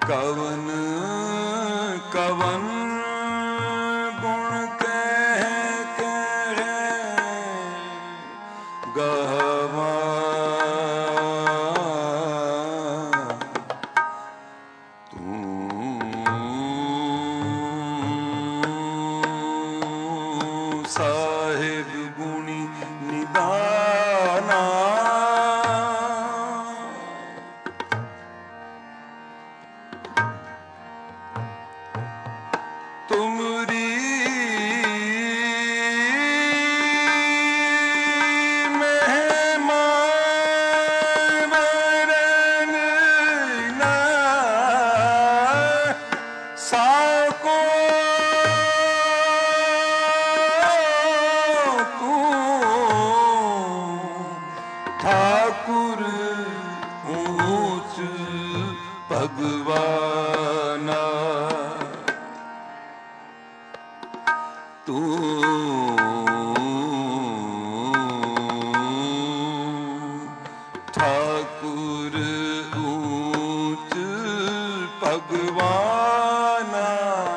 कवन कवन गुण कह गहवा तू साहिब गुणी निदाना तुमरी मेहमान वरन ना साको तू ठाकुर ऊंच भगवाना तू ठाकुर ऊंच भगवाना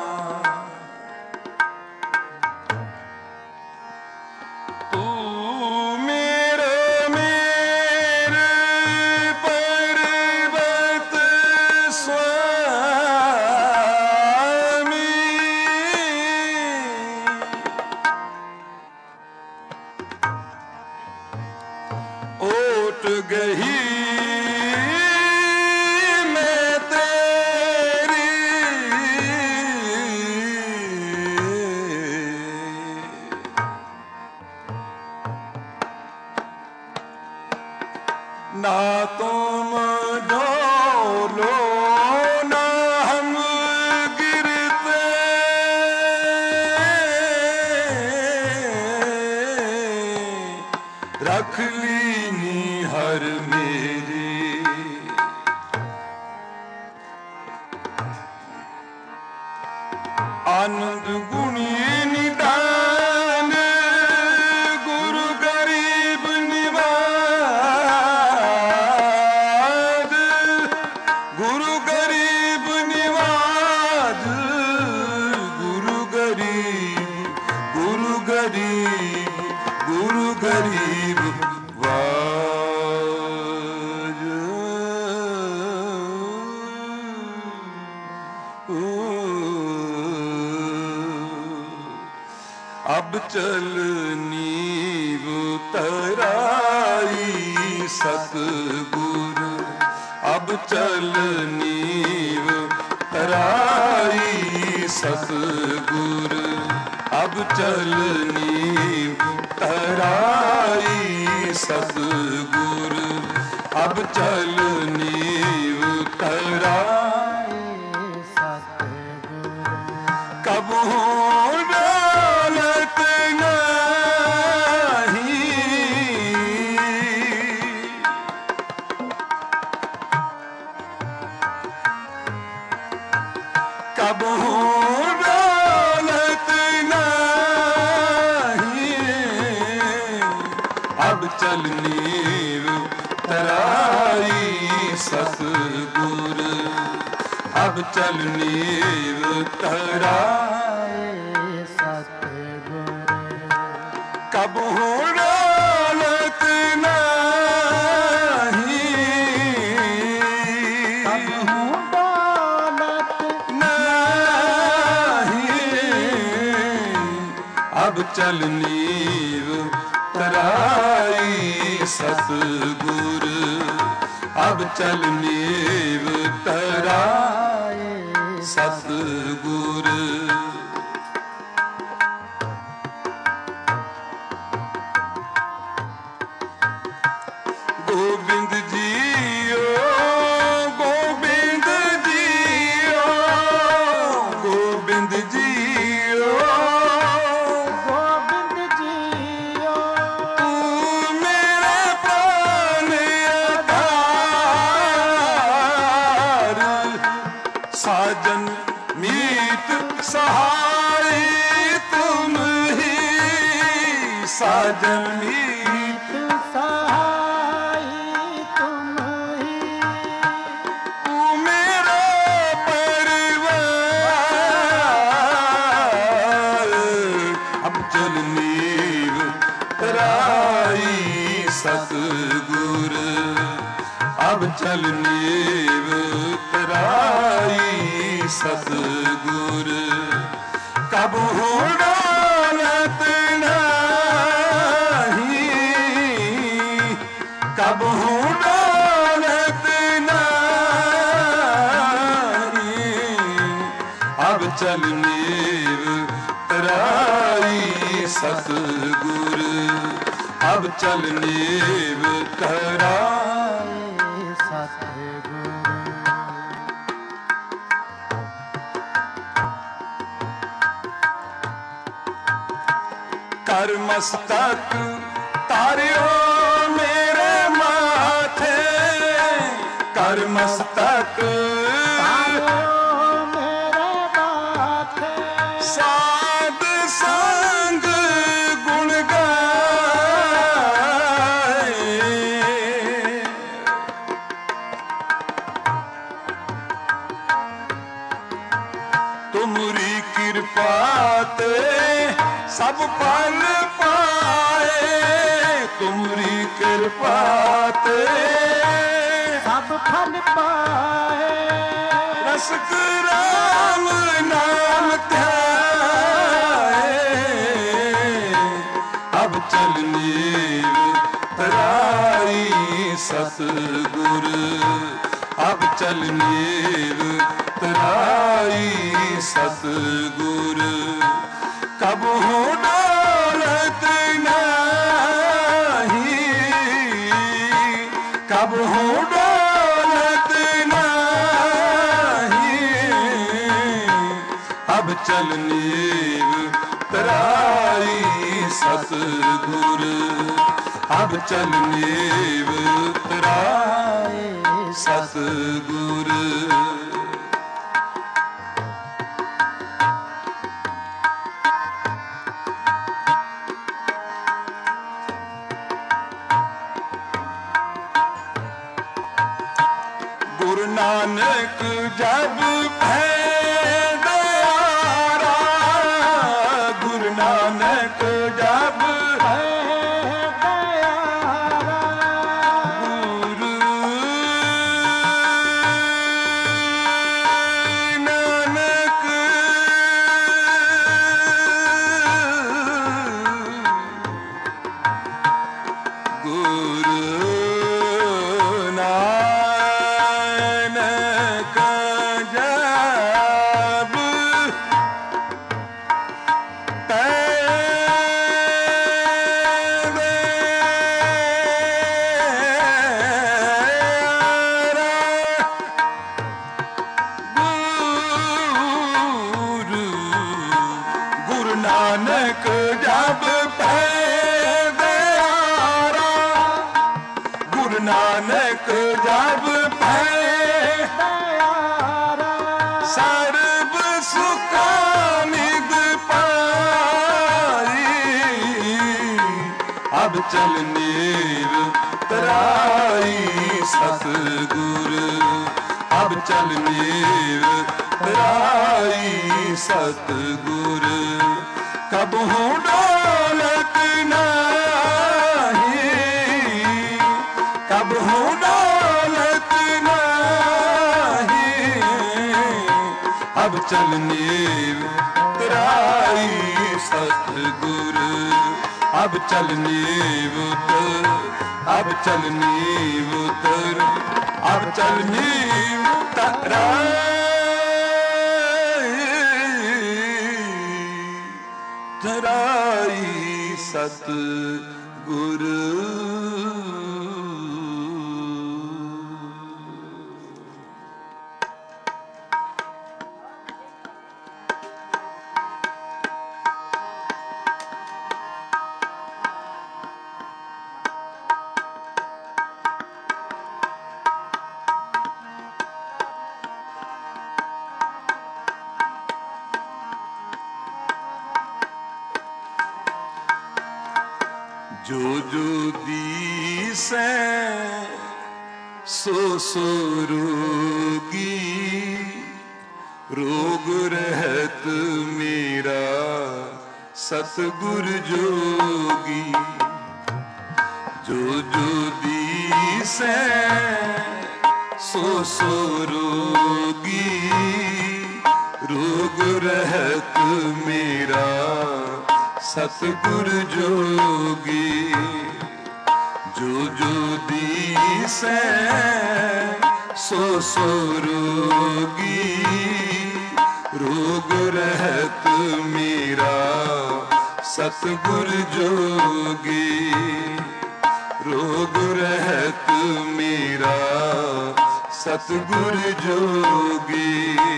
तू मेरे पर्वत स्वामी ओट गही मैं तेरी ना तुम डोलो ना हम गिरते रख लीनी हर मेरी आनंद गुणी निदान गुरु गरीब निवाज गुरु गरीब निवाज गुरु गरीब गुरु गरीब गुरु गरीब वाज अब चल नीव तराई सतगुर अब चल नीव तराई सतगुर अब चल नीव तराई सतगुर अब चल नीव तराई सतगुर कब दौलत नहीं कब दौलत नहीं अब चल नीव तराई सतगुर अब चल नीव तराई सतगुर कब दौलत नहीं कब दौलत नहीं अब चल नीव तराई सतगुर अब चल नीव तराई सतगुर गोविंद जियो गोविंद जियो गोविंद जियो गोविंद जियो तू मेरे प्राण आधार साजन मीत सहाय तुम ही साजन मीत सहाय तुम ही तू मेरा अब चल नीव तराई सतगुर कब हो डोलत नहीं, कब हो डोलत नहीं, अब चल नीव तराई सतगुर अब चल नीव तराई सतगुर। कर मस्तक तारियो मेरे माथे, कर मस्तक तारियो मेरे माथे, साध संग गुण गाए, तुमरी कृपा ते सब फल पाए, तुमरी कृपा ते सब फल पाए, रसक राम नाम ध्याए, अब चल नीव तराई सतगुर अब चल नीव तराई सतगुर कब हो डोलत नहीं, कब हो डोलत नहीं, अब चल नीव तराई सतगुर अब चल नीव तराई सतगुर। गुरु नानक जब पैदारा, गुरु नानक जब पैदारा, गुरु नानक गुरु नानक जब पैदारा, गुरु नानक जब पैदारा, सर्व सुखा निध पाई, अब चल नीव तराई सतगुर अब चल नीव तराई सतगुर कब हो डोलत नहीं, कब हो डोलत नहीं, अब चल नीव तराई सतगुर अब चल नीव अब चल नीव अब चल नीव तराई सतगुर। जो जो दीसै सो सो रोगी, रोग रहत मेरा सतगुर जोगी। जो जो दीसै सो रोगी, रोग रहत मेरा सतगुर जोगी। जो दिसै सो रोगी, रोग रहत मेरा सतगुर जोगी। रोग रहत मेरा सतगुर जोगी।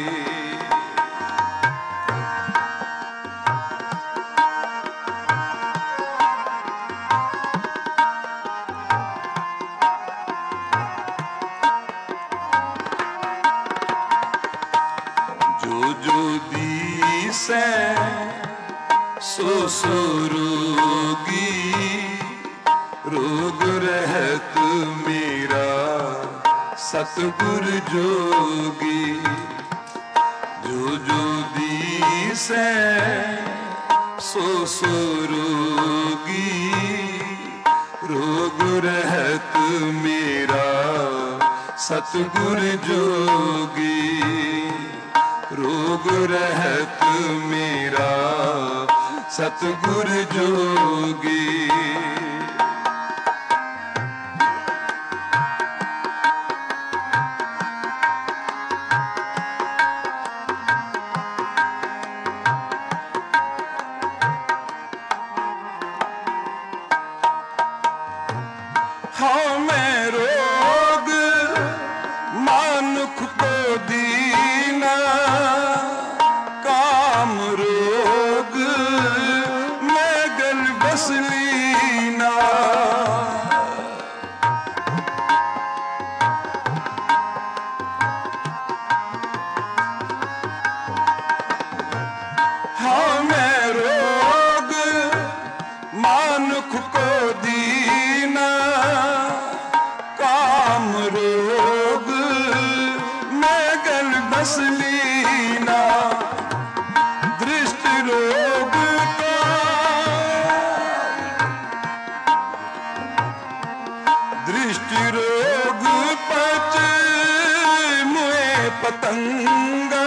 जो दिसै सो रोगी, रोग रहत मेरा सतगुर जोगी। जो दिसै सो रोगी, रोग रहत मेरा सतगुर जोगी। रोग रहत मेरा सतगुर जोगी। हाँ मैं रोग मानुख को दीना, काम रोग मैं गल बस लीना। हाँ मैं रोग मानुख को दीना, काम रोग मैं गल बस लीना। दृष्टि रोग का दृष्टि रोग पच मुए पतंगा,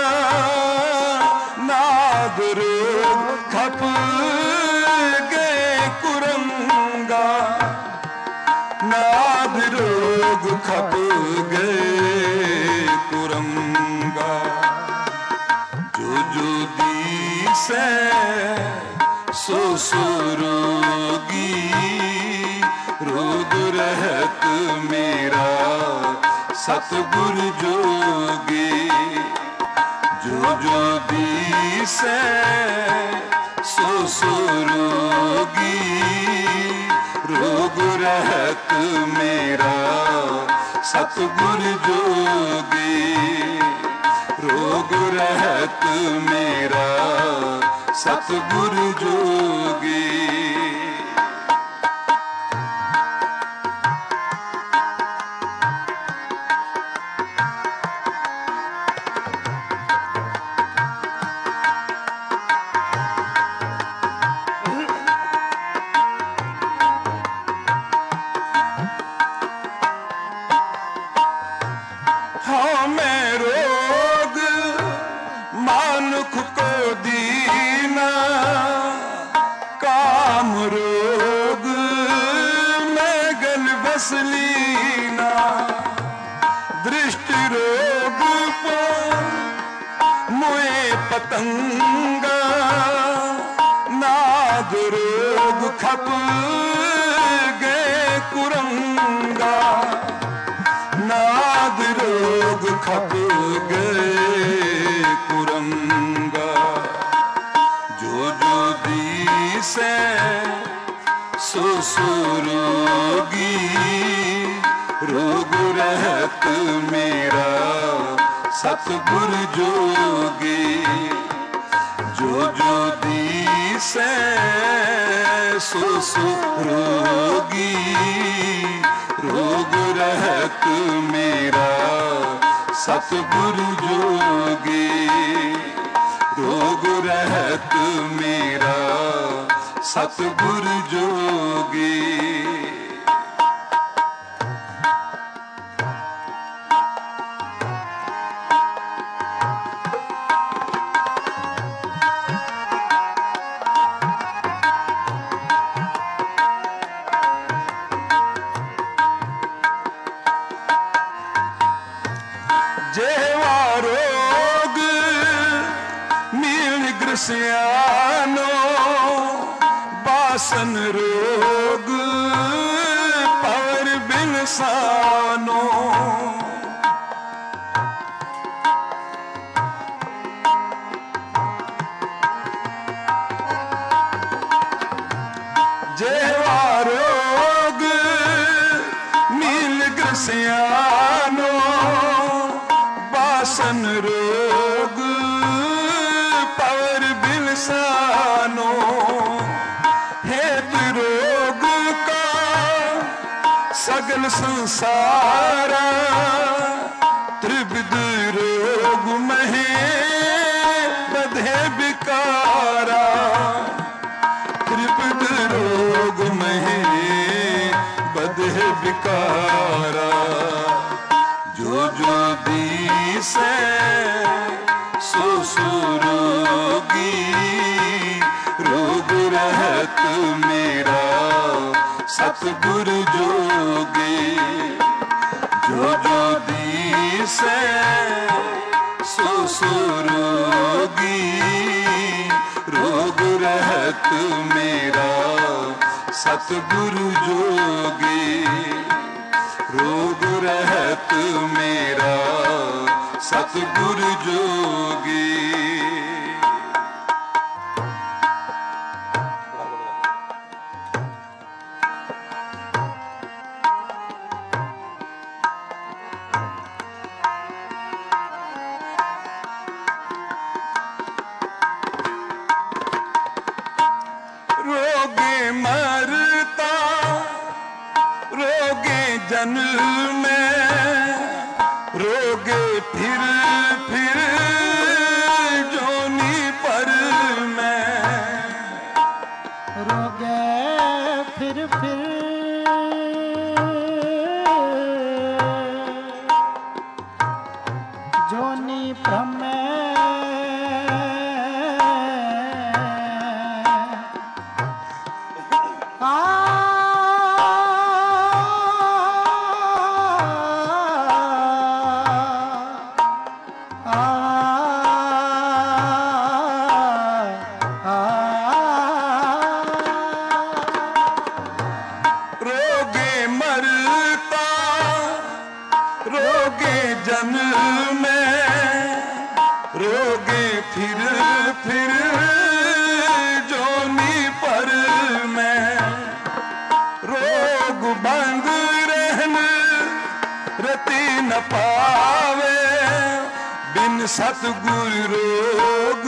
नाद रोग खप गए कुरंगा। नाद रोग खप गए कुरंगा। जो दिसै सो रोगी, रोग रहत मेरा सतगुर जोगी। जो दिसै सो रोगी, रोग रहत मेरा सतगुर जोगी। रोग रहत मेरा सतगुर जोगी। हाँ मैं रोग मानुख को दीना, काम रोग मैं गल बस लीना। दृष्टि रोग पर मुए पतंगा, नाद रोग खप गए कुरंगा। नाद रोग खप गए कुरंगा। जो दिसै सो रोगी, रोग रहत मेरा सतगुर जोगी। जो दिसै सो रोगी, रोग रहत मेरा सतगुर जोगी। रोग रहत मेरा सतगुर जोगी। जेवा रोग मील ग्रसियानो बासन रोग पर बिनसानो जेवा रोग मील ग्रसियानो बासन रोग पर बिनसानो हेतु रोग का सगल संसारा त्रिविध रोग महे बधे बिकारा त्रिविध रोग महे बधे बिकारा जो जो दिसे सो सो रोगी रोग रहत मेरा सतगुरु जोगी जो जो दिसे सो सो रोगी रोग रहत मेरा सतगुरु जोगी रोग रहत मेरा सतगुरु जोगी रोगे मरता रोगे जन्म में रोगे फिर जोनी पर मैं रोगे फिर जोनी पर मैं रोगे मरता रोगे जन्म में रोगे फिर जोनी पर मैं रोग बंद रहन रति न पावे बिन सतगुरु रोग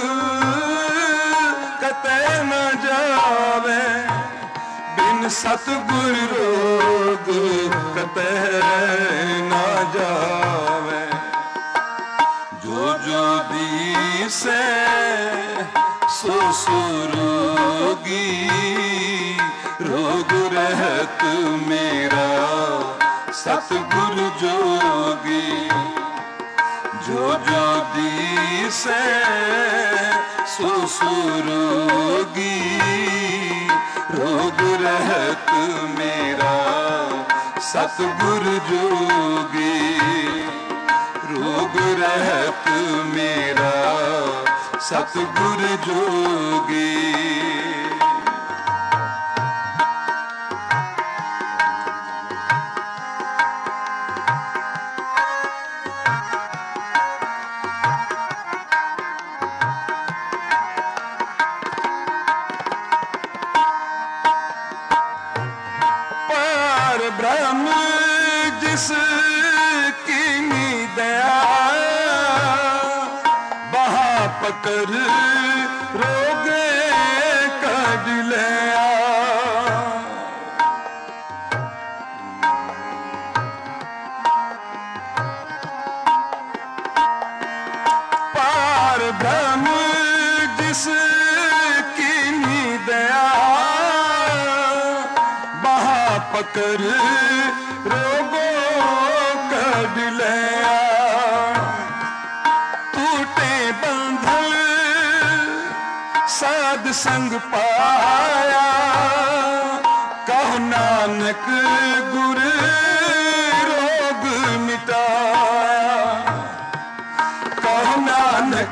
कतै न जावे बिन सतगुरु रोग कतै न जावे जो जो दिसे सो सो रोगी रोग रहत मेरा सतगुरु जोगी जो जो दिसे सो सो रोगी रोग रहत मेरा सतगुरु जोगी रोग रहत मेरा सतगुरु जोगी ब्रह्म जिसकी दया बहा पकर रोगे कड लिया पार ब्रह्म जिसकी दया पकर रोगो कड लिया टूटे बंधन साध संग पाया कहो नानक गुर रोग मिटाया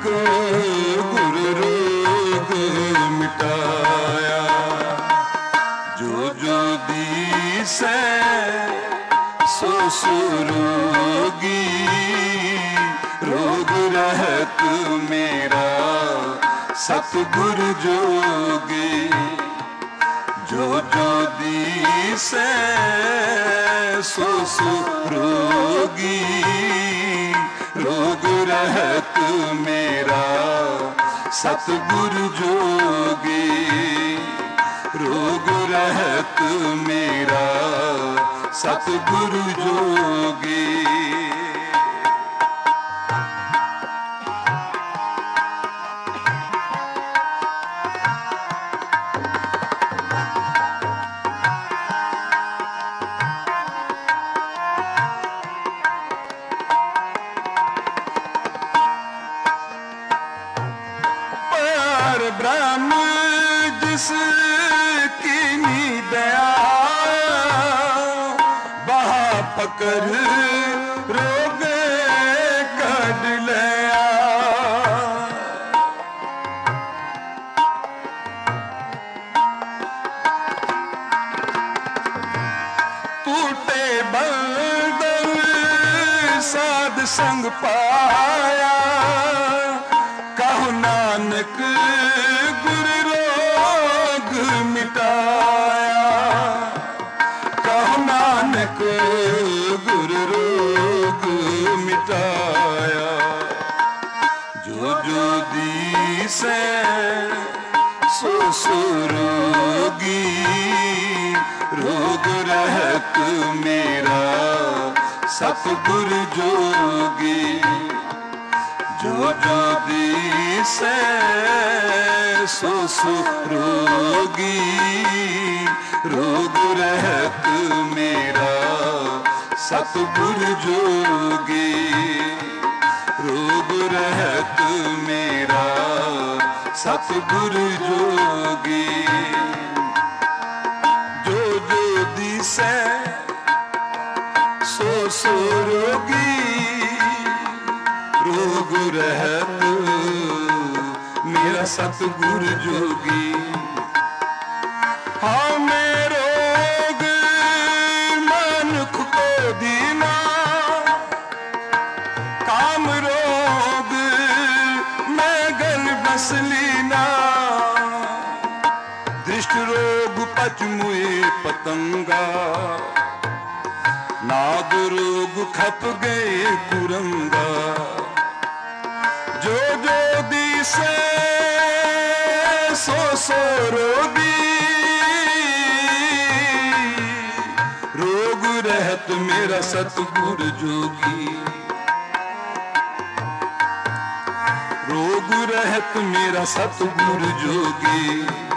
गुर रोग मिटाया। जो जो दिसै सो सो रोगी, रोग रहत मेरा सतगुरु जोगी। जो जो दिसै सो सो रोगी, रोग रहत मेरा सतगुरु जोगी। रोग रहत मेरा सतगुरु जोगी। ब्रह्म जिसकी दया बहा पकर रोग कढ लिया। टूटे बंधन साध संग पाया, कहो नानक गुर रोग मिटाया। कहो नानक गुर रोग मिटाया। जो जो दिसै सो सो रोगी, रोग रहत मेरा सतगुरु जोगी। जो जो दिसै सो सो रोगी, रोग रहत मेरा सतगुरु जोगी। रोग रहत मेरा सतगुरु जोगी। जो जो दिसै सो सो रोगी, रोग रहत मेरा सतगुरु जोगी। हाँ मैं रोग मनुख को दीना, काम रोग मैं गल बस लीना। दृष्ट रोग पच मुए पतंगा, नाग रोग खप गए कुरंगा। जो जो दिसै सो सो रोगी, रोग रहत मेरा सतगुरु जोगी। रोग रहत मेरा सतगुरु जोगी।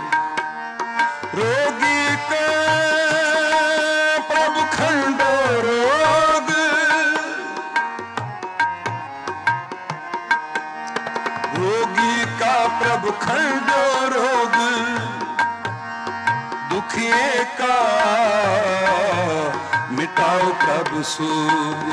रोगी का प्रभु खंडो रोग, रोगी का प्रभु खंडो रोग। दुखिए का मिटाओ प्रभु सोग।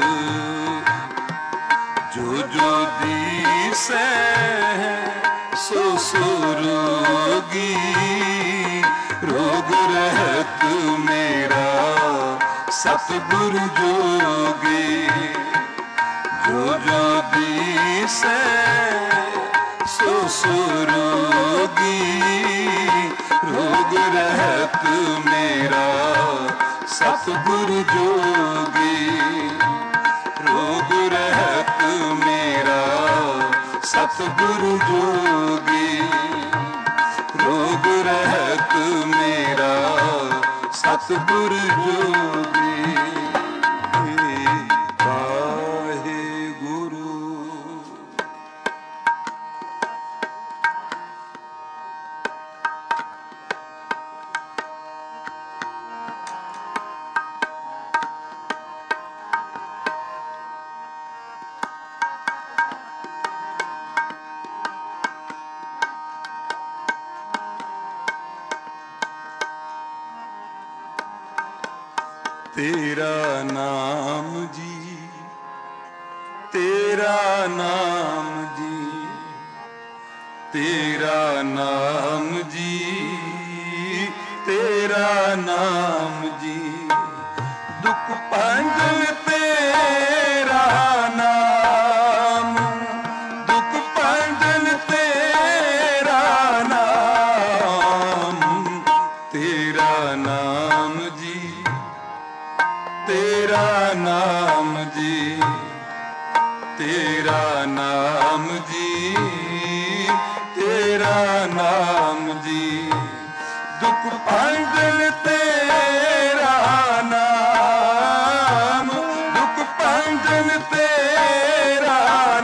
जो जो दिसै सो सो रोगी, रोग रहत मेरा सतगुरु जोगी। जो जो दिसै सो सो रोगी, रोग रहत मेरा सतगुरु जोगी। रोग रहत मेरा सतगुरु जोगी। रोग रहत मेरा सतगुरु जोगी। वाहे गुरु। तेरा नाम जी, तेरा नाम जी, तेरा नाम जी, तेरा नाम जी। दुख भंजन तेरा नाम, दुख भंजन तेरा नाम, तेरा नाम जी, तेरा नाम जी, तेरा नाम जी, तेरा नाम जी। दुख भंजन तेरा नाम, दुख भंजन तेरा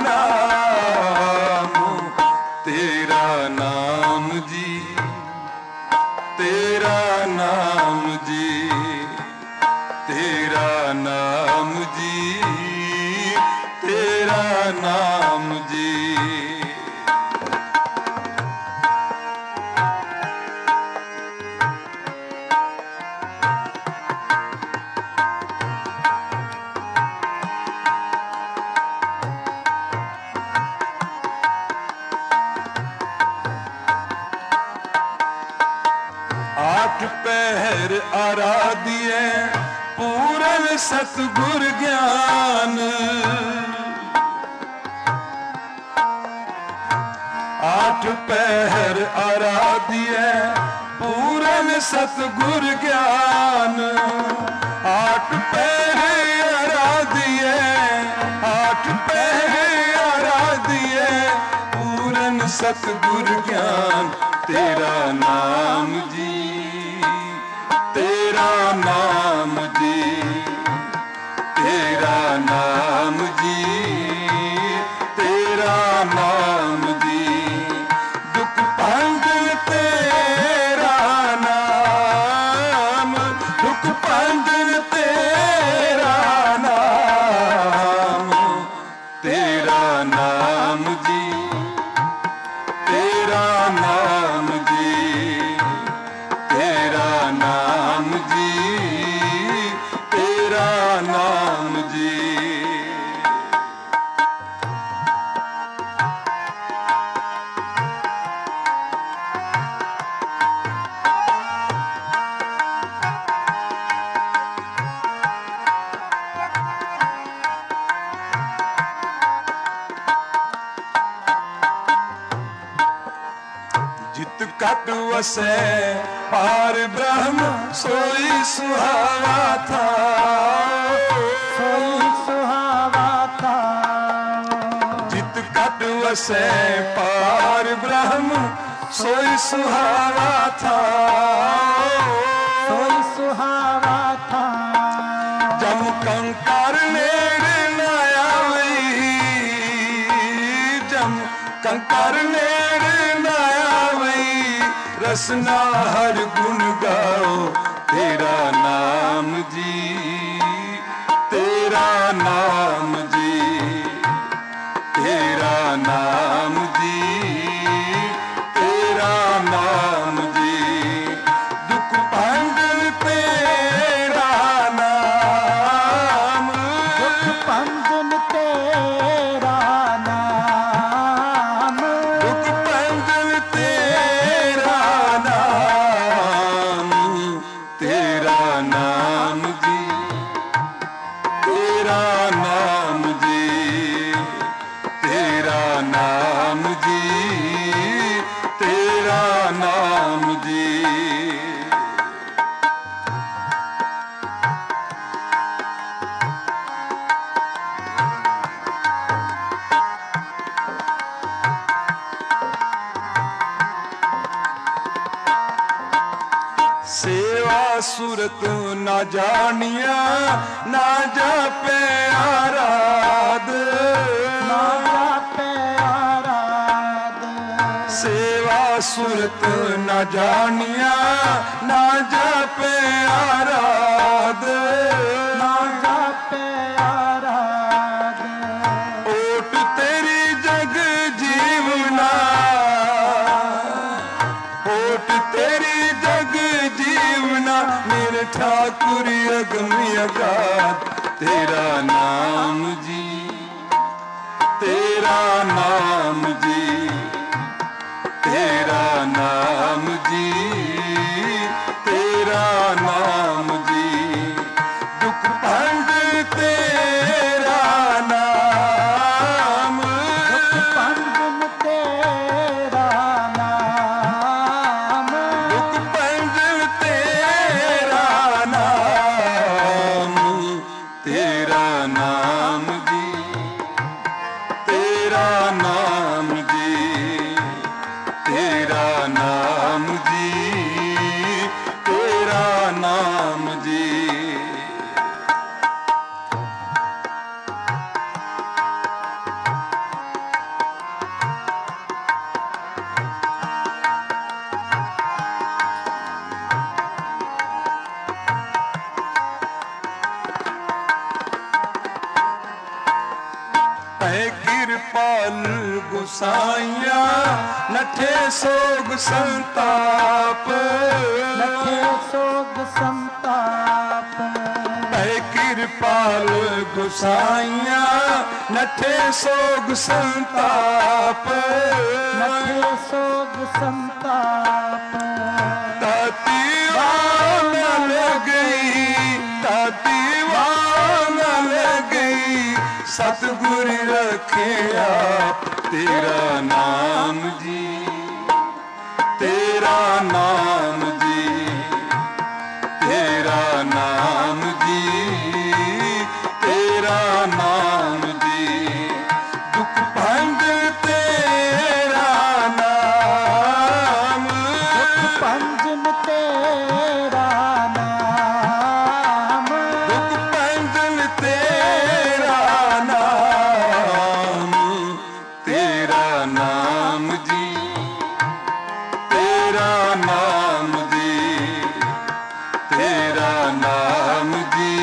नाम, तेरा नाम जी, तेरा नाम जी, तेरा नाम जी, तेरा नाम जी। आठ पहर आराधिए पूरन सतगुर ज्ञान, आठ पहर आराधिए पूरन सतगुर ज्ञान। आठ पहर आराधिए, आठ पहर आराधिए पूरन सतगुर ज्ञान। तेरा नाम जी, तेरा नाम जी, तेरा नाम जी, तेरा नाम जी। दुख भंजन तेरा नाम, दुख भंजन तेरा नाम, तेरा नाम जी, तेरा नाम जी, तेरा नाम जी, तेरा नाम जी। जित कट वसै पार ब्रह्म सोई सुहावा था, सोई सुहावा था। जित कट वसै पार ब्रह्म सोई सुहावा था, सोई सुहावा था। जम कंकर नेड़े न आई, जम कंकर नेड़े न आई। रसना हर गुण गाओ तेरा नाम जी, तेरा नाम जी, तेरा नाम जी, तेरा नाम जी। दुख भंजन तेरा नाम, दुख भंजन तेरा नाम, दुख भंजन तेरा नाम, तेरा नाम जी, तेरा नाम जी, तेरा नाम जी, तेरा नाम जी। सेवा सूरत ना जानिया, ना जापे आराध, ना जापे आराध। सेवा सूरत ना जानिया, ना जापे आराध, ना जापे आराध। ओट तेरी जग जीवना, ओट तेरी जग जीवना। मेरे ठाकुर अगम अगाध, तेरा नाम जी, तेरा नाम जी, है कृपाल गुसाइया नठे सोग संताप नठे सोग संताप है कृपाल गुसाइया नठे सोग संताप नठे सोग संताप ताती वान लग गई सतगुर रखिया तेरा नाम जी तेरा नाम जी तेरा नाम जी तेरा नाम जी दुख भंग तेरा नाम दुख भंजन तेरा नाम दुख भंजन तेरा नाम तेरा नाम जी तेरा नाम जी तेरा नाम जी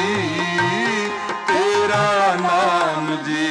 तेरा नाम जी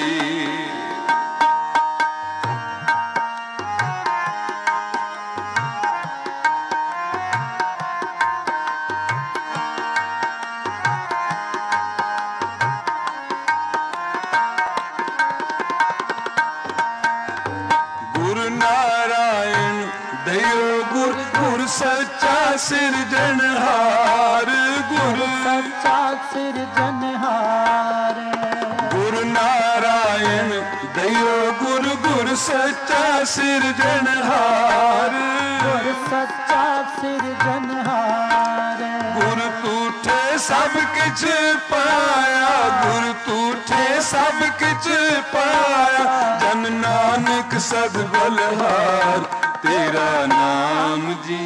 गुरु नारायण दयो गुर सच्चा सिरजनहार गुरु सच्चा सिरजनहार गुरु नारायण दयो गुर सच्चा सिरजनहार गुर सच्चा सिरजनहार गुर तूठे सब किछ पाया गुर तूठे सब किछ पाया जन नानक सद बलहार तेरा नाम जी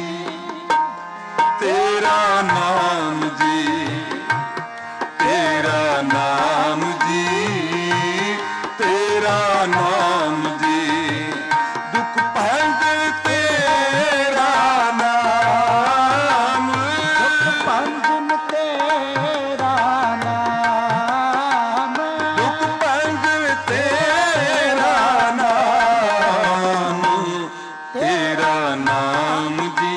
तेरा नाम जी तेरा नाम जी तेरा नाम जी दुख भंग तेरा नाम दुख भंजन तेरा नाम दुख भंग तेरा नाम तेरा नाम जी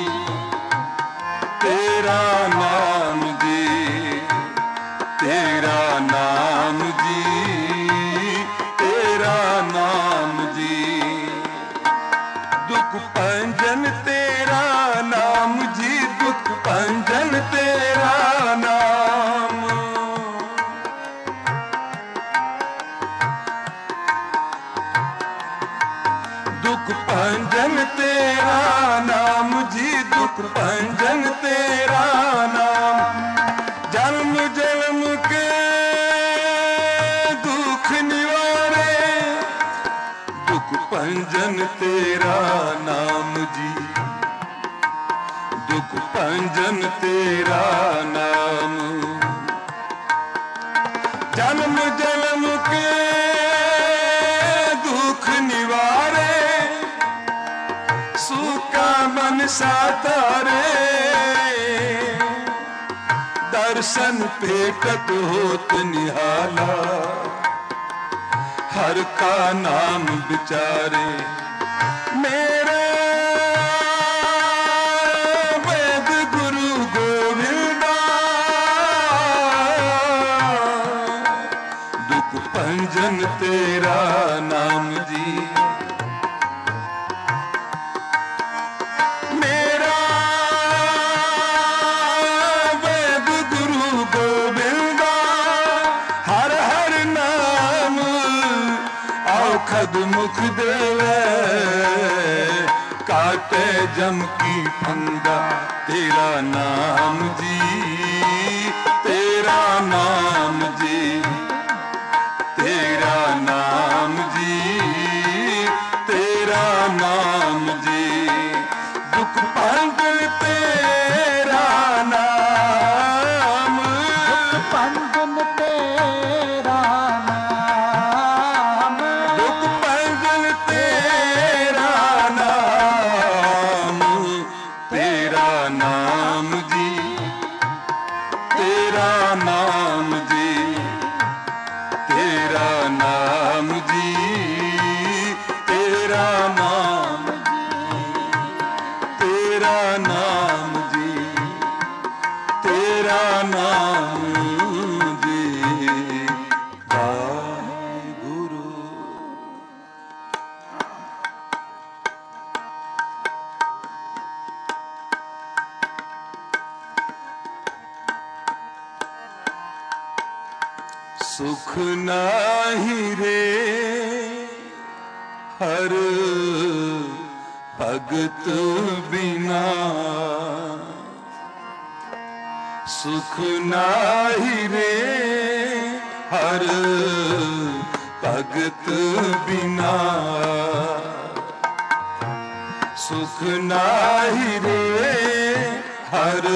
तेरा नाम जी तेरा नाम जी तेरा नाम जी दुख भंजन तेरा नाम जी दुख भंजन तेरा नाम दुख भंजन तेरा नाम जी दुख भंजन तेरा नाम जन्म जन्म के दुख निवारे दुख भंजन तेरा नाम जी दुख भंजन तेरा नाम जन्म जन्म के दुख निवारे सूखा मन सातारे दर्शन पेटत होत निहाला हर का नाम विचारे मेरे वेद गुरु गोविंदा दुख भंजन तेरा नाम जी मेरा वेद गुरु गोविंदा हर हर नाम औखद मुख देवे काटे जम की फंदा तेरा नाम जी तेरा नाम जी तेरा नाम जी तेरा नाम जी दुख भंग तेरा नाम दुख भंजन तेरा नाम दुख भंजन तेरा नाम तेरा नाम जी तेरा नाम जी सुख नाही रे हर भगत बिना, सुख नाही रे हर भगत बिना, सुख नाही रे हर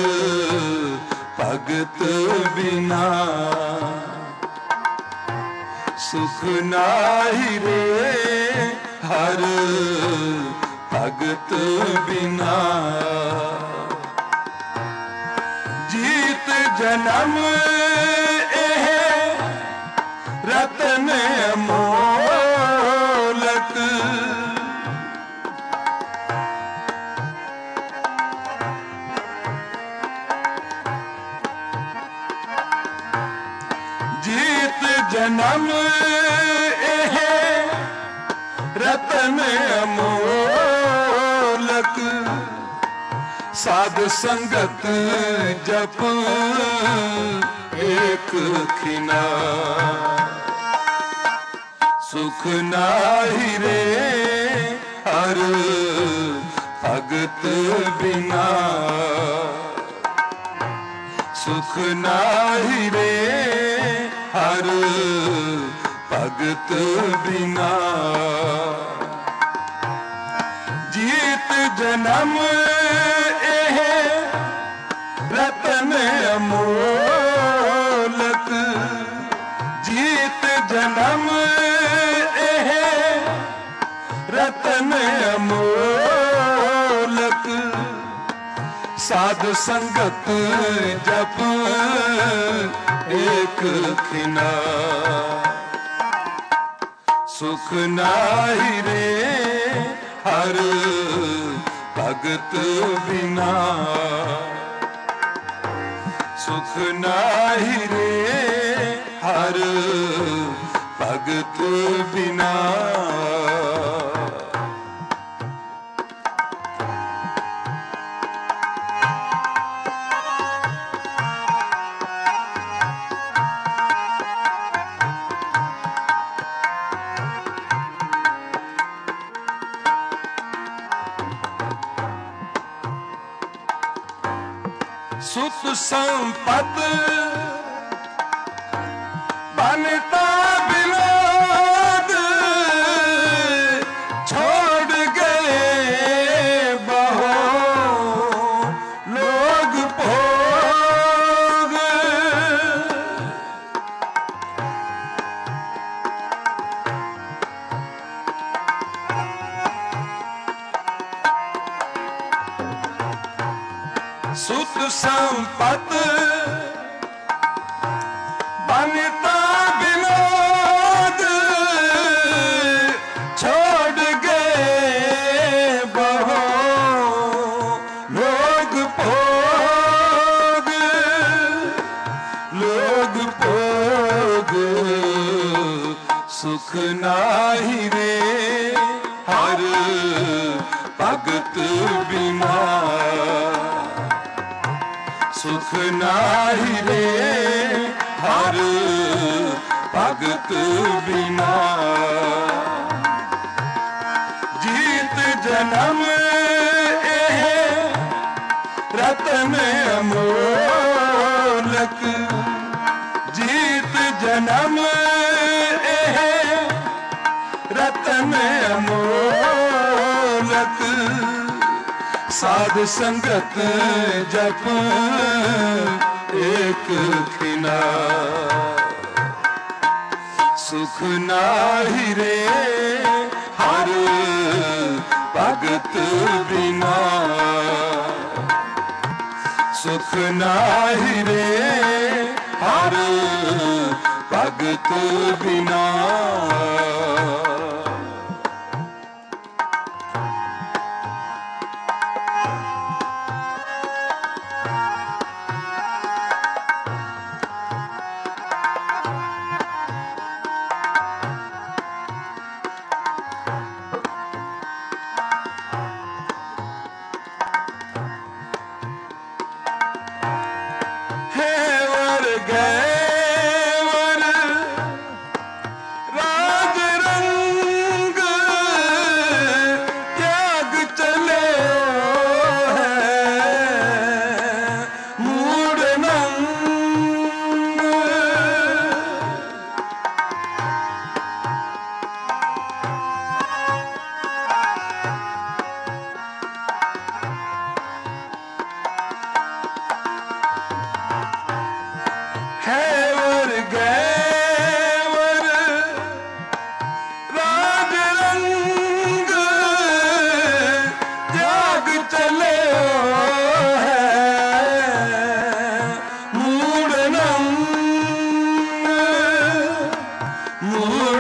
भगत बिना, सुख नाही रे हर भगत बिना। जीत जन्म एह रतन अमोलक, जीत जन्म एह रतन अमोलक, साध संगत जप एक खिना, सुख नाही रे हर भगत बिना, सुख नाही रे हर भगत बिना। जीत जन्म एह रतन अमोलक, जीत जन्म एह रतन अमोलक, साध संगत जप एक खिना, सुख नाही रे हर भगत बिना, सुख नाही रे हर भगत बिना। सुत संपत बनता विनोद, छोड़ गए बहो लोग भोग, सुत संपत बनता विनोद, छोड़ गए बहो लोग भोग, लोग भोग, सुख नाही रे हर भगत बिना, सुख नाही रे हर भगत बिना। जीत जन्म एह रतन अमोलक, जीत जन्म एह रतन अमोलक, साध संगत जप एक खिना, सुख नाही रे हर भगत बिना, सुख नाही रे हर भगत बिना।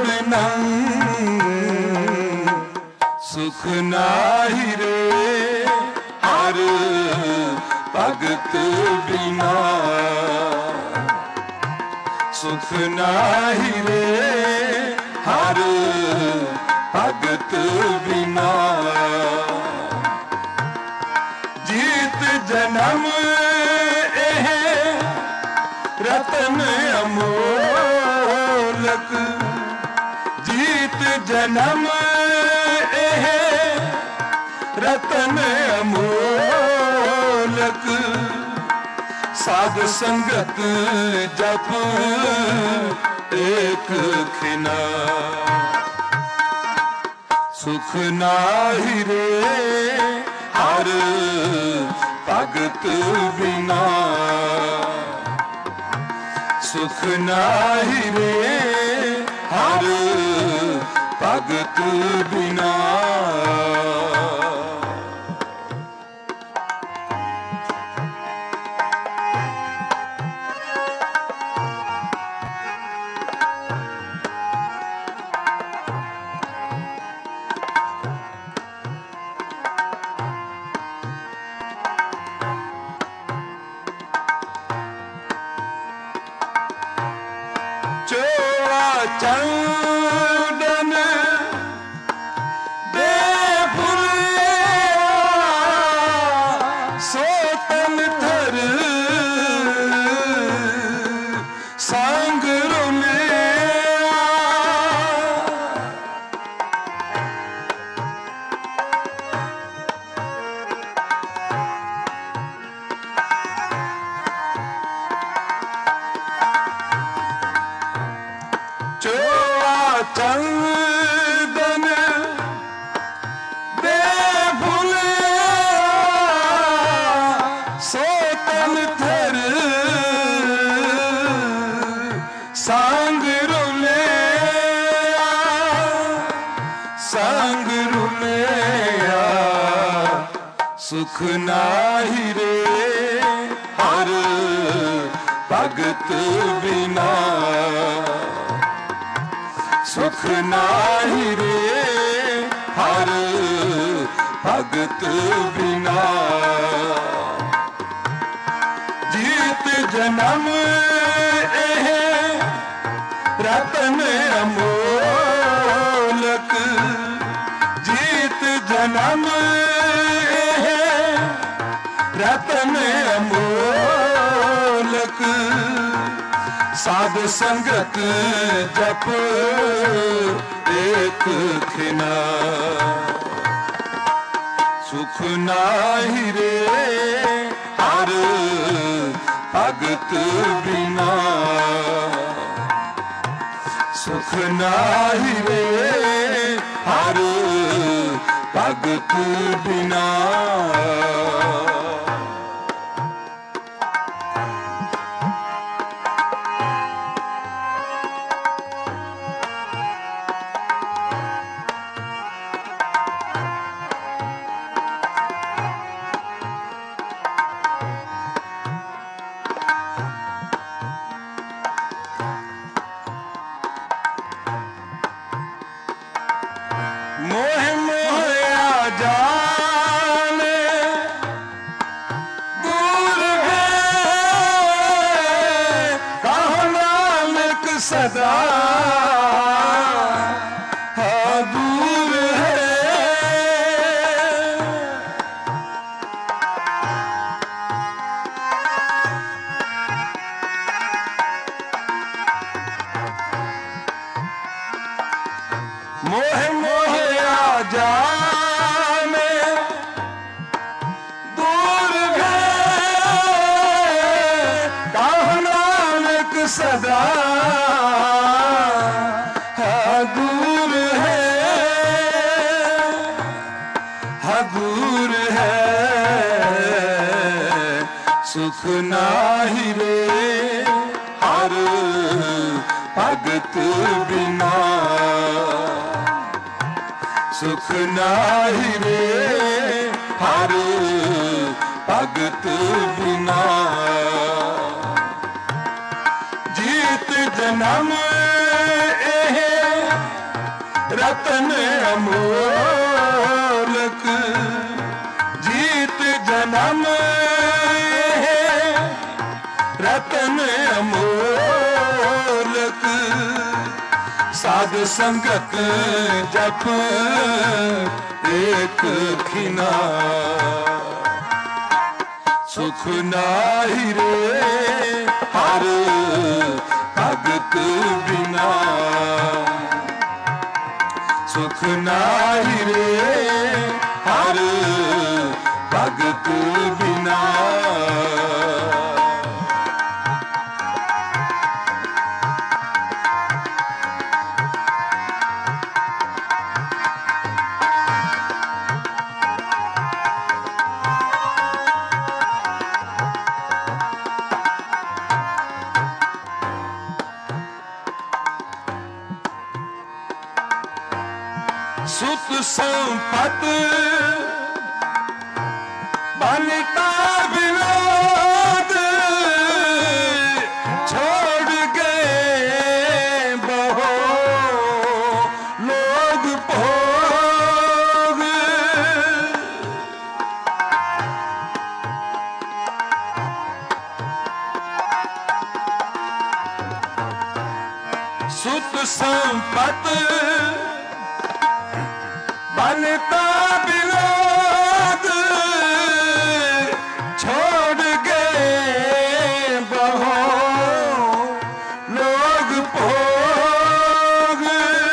बिना सुख नाही रे हर भगत बिना सुख नाही रे हर भगत बिना जीत जन्म एह रतन अमोलक जीत जन्म एह रतन अमोलक साध संगत जप एक खिना सुख नाही रे हर भगत बिना सुख नाही रे हर भगत बिना चंदन दे सोतन थर सांग रुले चंदन दे सोतन थर सांग रुले सुख नाही रे हर भगत बिना सुख नाही रे हर भगत बिना जीत जन्म एह रतन अमोलक जीत जन्म एह रतन अमोलक साध संगत जप एक खिना सुख नाही रे हर भगत बिना सुख नाही रे हर भगत बिना मोह मोया जाने दूर है कहो नानक सदा हाँ दूर है मोह मोया जाने दूर गए कहो नानक सदा हाँ दूर है हाँ दूर है सुख नाही रे हर भगत बिना सुख नाही रे हर भगत बिना जीत जन्म एह रतन अमोलक जीत जन्म रतन अमोलक साध संगत जप एक खिना सुख नाहि रे हर भगत बिना सुख नाहि रे हर भगत बिना सुख संपत बनता विनोद छोड़ गए बहु लोग भोग सुख संपत बनता विनोद छोड़ गए बहु लोग भोग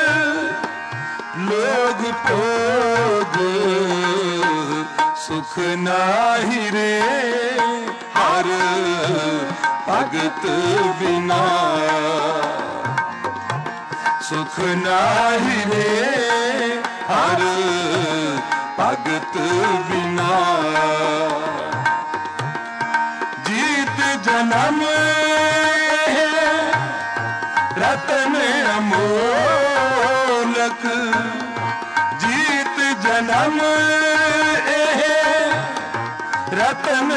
सुख नाहि रे हर भगत बिना सुख नाहि रे हर भगत बिना जीत जन्म रतन अमोलक जीत जन्म रतन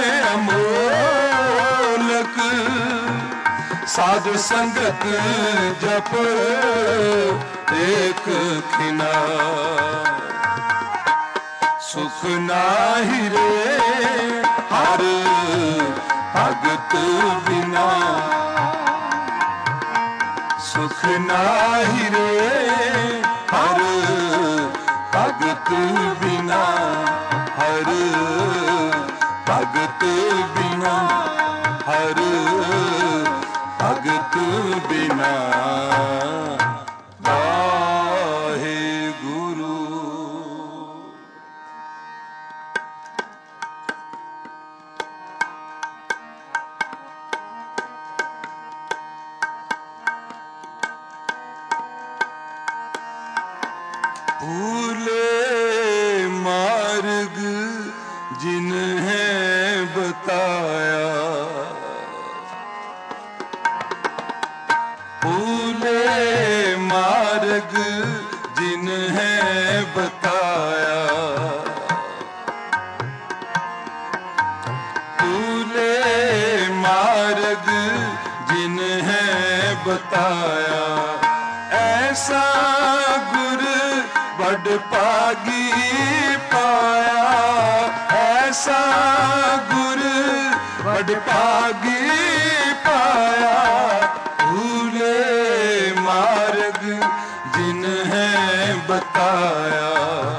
अमोलक साध संगत जप एक खिना सुख नाहि रे हर भगत बिना सुख नाहि रे हर भगत बिना हर भगत बिना हर भगत बिना भूले मार्ग जिन्हें बताया भूले मार्ग जिन्हें बताया भूले मार्ग जिन्हें बताया ऐसा बड़ पागी पाया ऐसा गुर बड़ पागी पाया भूले मार्ग जिन्हें बताया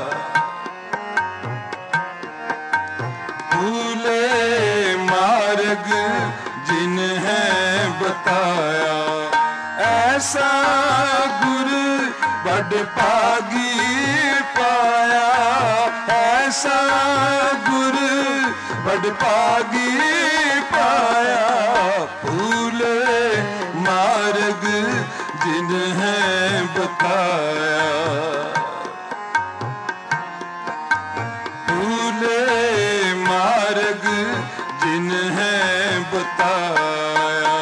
भूले मार्ग जिन्हें बताया ऐसा गुर बड़ पागी पाया ऐसा गुर बड़ पागी पाया भूले मार्ग जिन्हें बताया भूले मार्ग जिन्हें बताया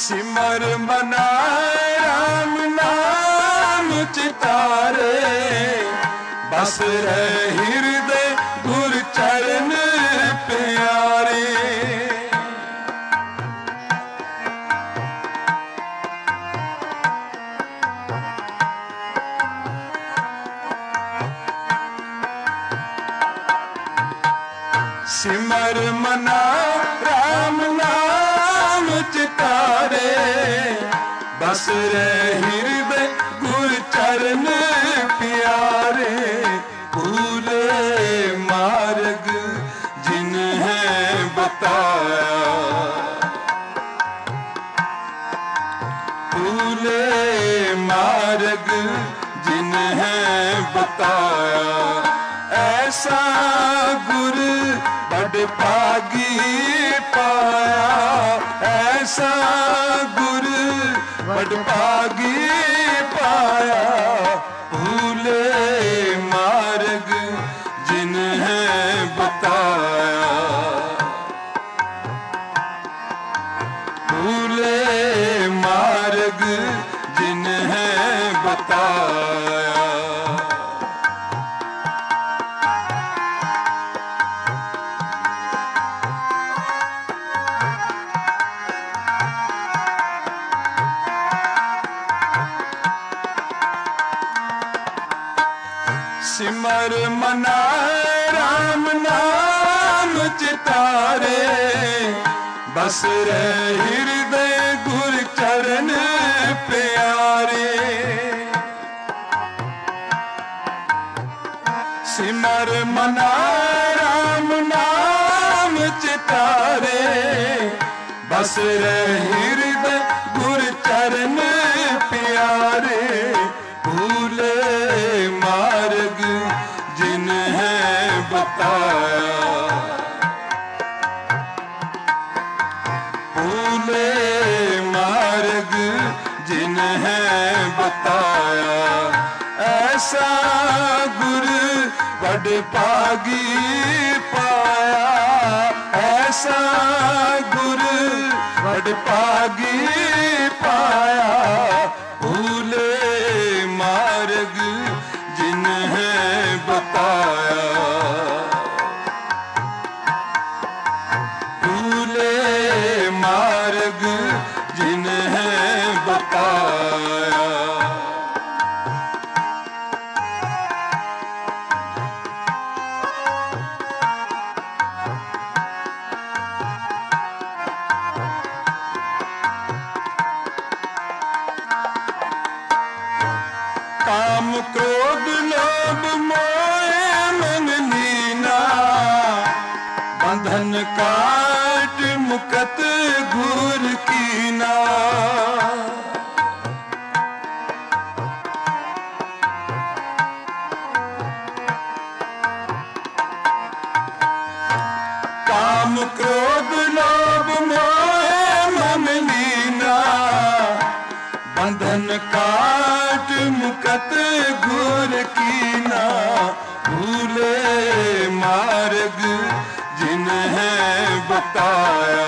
सिमर मना राम नाम चितारे, बस रहे हृदय गुर चरण प्यारे। सिमर मना राम नाम चितारे, बस रहे हृदय गुर चरण प्यारे। भूले मार्ग जिन्हें बताया, भूले मार्ग जिन्हें बताया, ऐसा गुर बड़ भागी पाया, ऐसा गुर बड़ भागी पाया। भूले मार्ग जिन्हें बताया, भूले मार्ग जिन्हें बताया। सिमर मना राम नाम चितारे, बस रहे हृदय गुर चरण प्यारे। सिमर मना राम नाम चितारे, बस रहे हृदय गुर चरण प्यारे। भूले मार्ग जिन्हें बताया, भूले मार्ग जिन्हें बताया, ऐसा गुर बड़ भागी पाया, ऐसा गुर बड़ भागी पाया। भूले मार्ग जिन्हें बताया, भूले मार्ग जिन्हें बताया। काम क्रोध लोभ मोह मन लीना, बंधन काट मुकत घूर कीना। काम क्रोध लोभ मोह मन लीना, बंधन काट मुकत घूर कीना। भूले मार्ग जिन्हें बताया,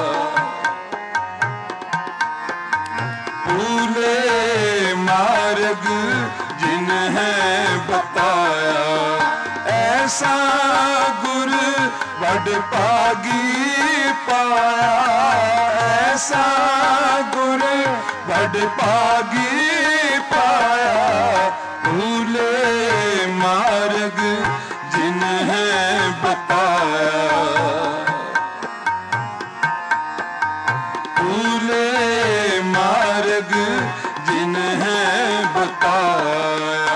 भूले मार्ग जिन्हें बताया, ऐसा गुर बड़ भागी पाया, ऐसा गुर बड़ भागी पाया। भूले मार्ग जिन्हें बताया, भूले मार्ग जिन्हें बताया।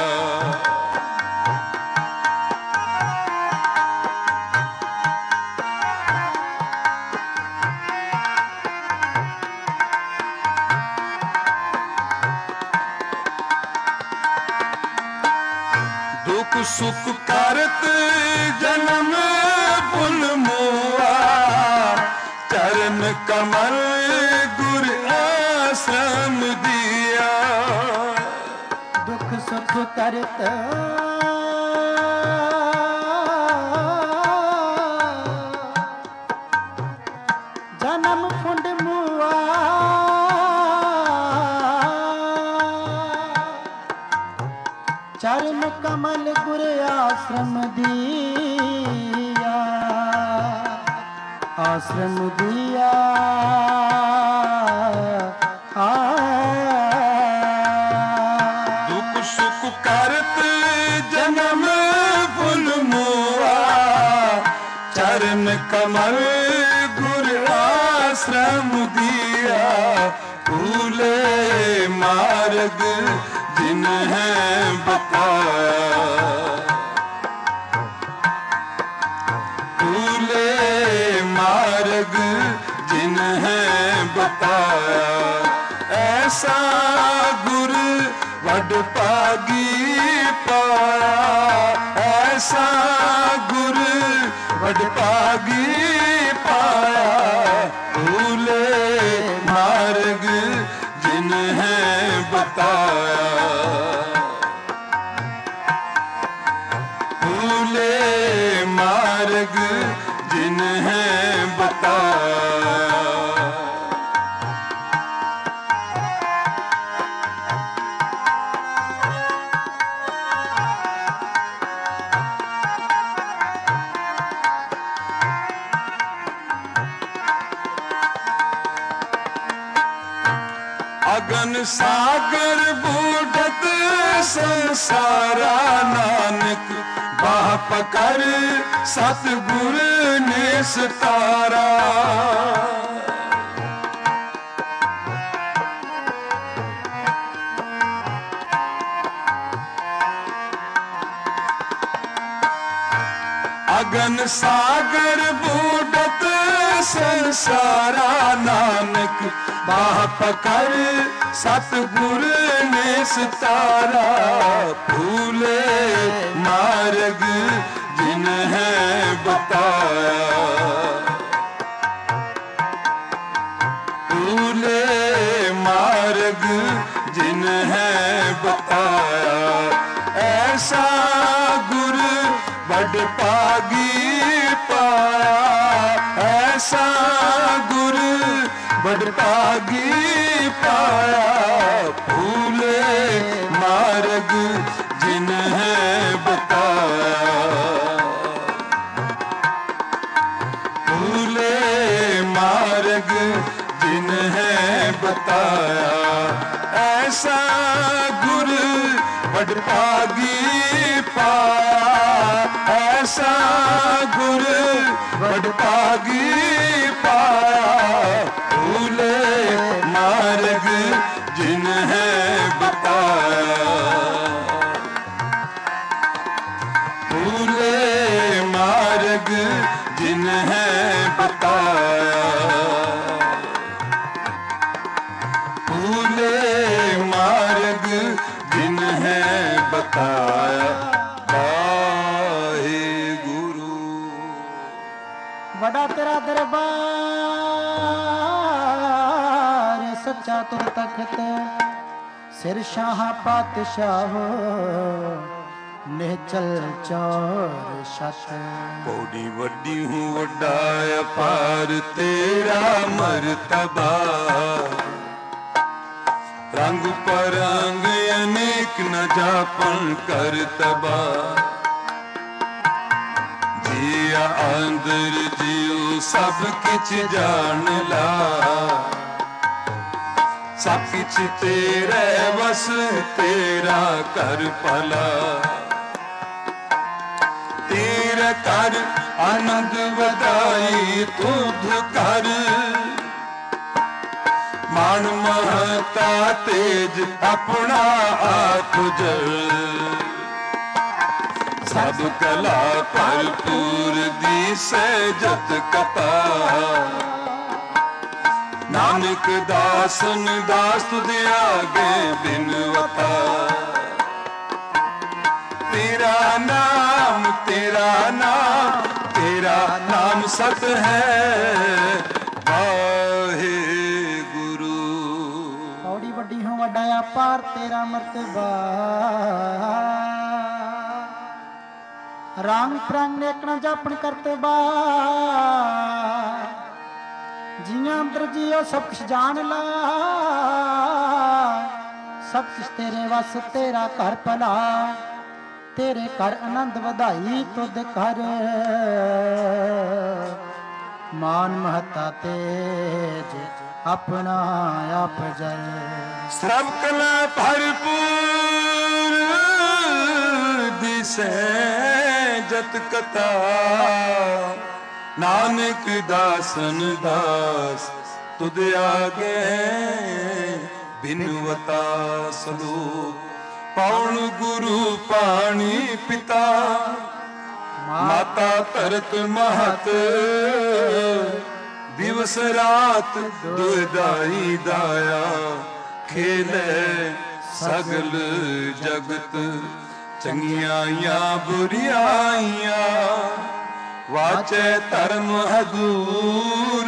दुख सुख करत जन्म पुन मुआ, चरण कमल गुर आश्रम दिया। दुख सुख करत जन्म फुंड मुआ, आश्रम दिया, आश्रम दिया दुख सुख करत जन्म फुल मुआ, चरण कमल गुर आश्रम दिया। फूले मार्ग जिन्हें बताया, फूले मार्ग जिन्हें बताया। ऐसा गुर वड पागी पाया, ऐसा गुर वड पागी पाया। फूले मार्ग जिन्हें बताया, फूले मार्ग जिन्हें बताया। अगन सागर बूढ़त संसारा, नानक बाह पकड़ सतगुर ने सतारा। अगन सागर बूढ़त संसारा, नानक बाह पकड़ सतगुर ने सतारा। फूले मार्ग जिन्हें बताया, फूले मार्ग जिन्हें बताया। ऐसा गुर बड़ पागी पाया, ऐसा गुर बड़ पागी पाया। फूले मार्ग जिन्हें बताया, फूले मार्ग जिन्हें बताया। ऐसा गुर बड़ पागी पाया, ऐसा गुर बड़ पागी पाया। फूले मार्ग जिन्हें बताया, फूले मार्ग जिन्हें बताया, फूले मार्ग जिन्हें बताया। वाहे गुरु। बड़ा तेरा दरबार सच्चा तुर तखत, सिर शाह पातशाह निहचल चौर शत। बड़ी वड्डी हूँ वड्डा अपार तेरा मर्तबा, रंग परंग अनेक न जापन करतबा। जिया अंदर जियो सब किछ जान ला, सब किछ तेरे बस तेरा कर भला। तेरा कर आनंद वधाई तुध कर, मान महता तेज अपना आप जल। सब कला भरपूर दी सहजत कथा, नानक दासन दास तुझे आगे बिनवता। तेरा नाम तेरा नाम तेरा नाम सत है। वाहे गुरु। पौड़ी वड्डी हूँ वड्डा पार तेरा मर्तबा, रंग प्रंग नेक न जापन करते बा। जियां अंदर जियो सब कुछ जान ला, सब कुछ तेरे वस तेरा घर भला। ਤੇਰੇ ਘਰ ਆਨੰਦ ਵਧਾਈ ਤੁਧ ਘਰ ਮਾਨ ਮਹਤਾ ਤੇਜ ਆਪਣਾ ਆਪ ਜਰ ਸਰਬ ਕਲਾ ਭਰਪੂਰ ਦਿਸੈ ਜਤ ਕਥਾ ਨਾਨਕ ਦਾਸਨ ਦਾਸ ਤੁਧ ਆਗੇ ਬਿਨਵਤਾ ਸਲੋਕ ਪੌਣ ਗੁਰੂ ਪਾਣੀ ਪਿਤਾ ਮਾਤਾ ਧਰਤ ਮਹਤ ਦਿਵਸ ਰਾਤ ਦੁਇਦਾਈ ਦਾਇਆ ਖੇਲੇ ਸਗਲ ਜਗਤ ਚੰਗਿਆਈਆਂ ਬੁਰੀਆਈਆਂ ਵਾਚੈ ਧਰਮ ਹਦੂਰ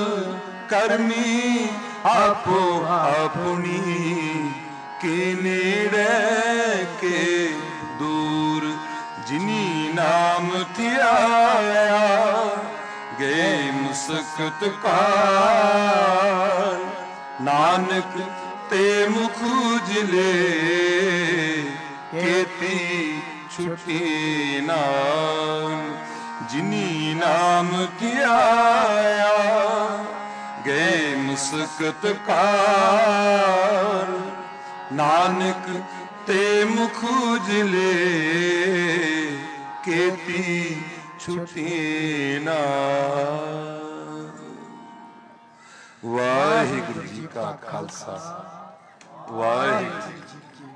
ਕਰਮੀ ਆਪੋ ਆਪਣੀ ਕੇ ਨੇੜੇ ਕੇ ਦੂਰ ਜਿਨੀ ਨਾਮ ਧਿਆਇਆ ਗਏ ਮੁਸਕਤ ਕਾਰ ਨਾਨਕ ਤੇ ਮੁਖ ਉਜਲੇ ਕੇਤੀ ਛੁਟੀ ਨਾਮ ਜਿਨੀ ਨਾਮ ਧਿਆਇਆ ਗਏ ਮੁਸਕਤ ਕਾਰ ਨਾਨਕ ਤੇ ਮੁਖ ਉਜਲੇ ਕੇਤੀ ਛੁਟੀ ਨਾ। ਵਾਹਿਗੁਰੂ ਜੀ ਕਾ ਖਾਲਸਾ ਵਾਹਿਗੁਰੂ ਜੀ ਕੀ